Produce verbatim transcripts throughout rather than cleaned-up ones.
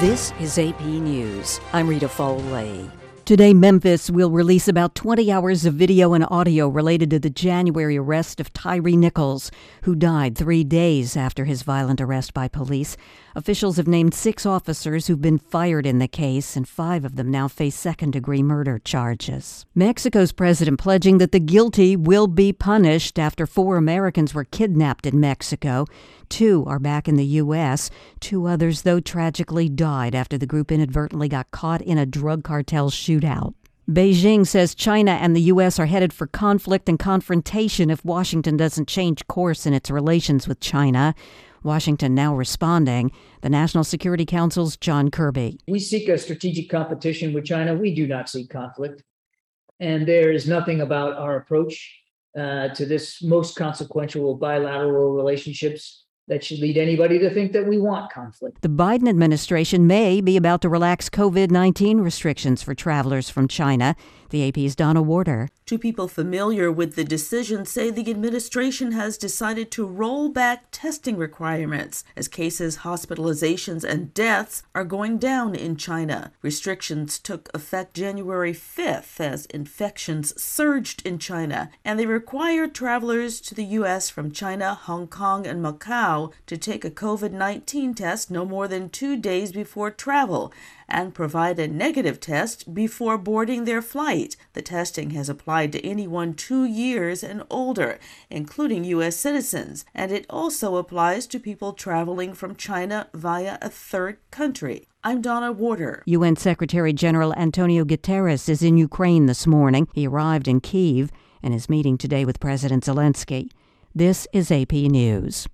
This is A P News. I'm Rita Foley. Today, Memphis will release about twenty hours of video and audio related to the January arrest of Tyre Nichols, who died three days after his violent arrest by police. Officials have named six officers who've been fired in the case, and five of them now face second-degree murder charges. Mexico's president pledging that the guilty will be punished after four Americans were kidnapped in Mexico. Two are back in the U S Two others, though, tragically died after the group inadvertently got caught in a drug cartel shootout. Beijing says China and the U S are headed for conflict and confrontation if Washington doesn't change course in its relations with China. Washington now responding. The National Security Council's John Kirby. We seek a strategic competition with China. We do not seek conflict. And there is nothing about our approach uh, to this most consequential bilateral relationships that should lead anybody to think that we want conflict. The Biden administration may be about to relax covid nineteen restrictions for travelers from China. The A P's Donna Warder. Two people familiar with the decision say the administration has decided to roll back testing requirements as cases, hospitalizations, and deaths are going down in China. Restrictions took effect January fifth as infections surged in China, and they required travelers to the U S from China, Hong Kong, and Macau to take a covid nineteen test no more than two days before travel and provide a negative test before boarding their flight. The testing has applied to anyone two years and older, including U S citizens, and it also applies to people traveling from China via a third country. I'm Donna Warder. U N Secretary General Antonio Guterres is in Ukraine this morning. He arrived in Kyiv and is meeting today with President Zelensky. This is A P News.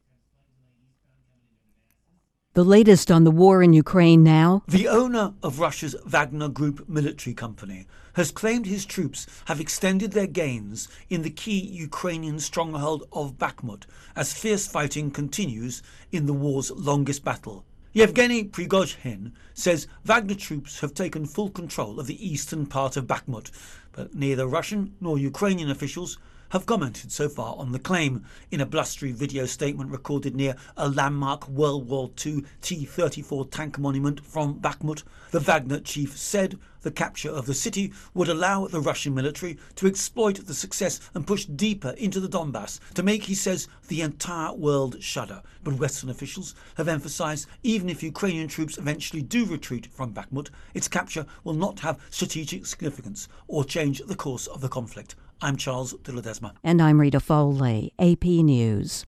The latest on the war in Ukraine now. The owner of Russia's Wagner Group military company has claimed his troops have extended their gains in the key Ukrainian stronghold of Bakhmut as fierce fighting continues in the war's longest battle. Yevgeny Prigozhin says Wagner troops have taken full control of the eastern part of Bakhmut, but neither Russian nor Ukrainian officials have commented so far on the claim. In a blustery video statement recorded near a landmark World War Two T thirty-four tank monument from Bakhmut, the Wagner chief said the capture of the city would allow the Russian military to exploit the success and push deeper into the Donbass to make, he says, the entire world shudder. But Western officials have emphasized even if Ukrainian troops eventually do retreat from Bakhmut, its capture will not have strategic significance or change the course of the conflict. I'm Charles de Ledesma. And I'm Rita Foley, A P News.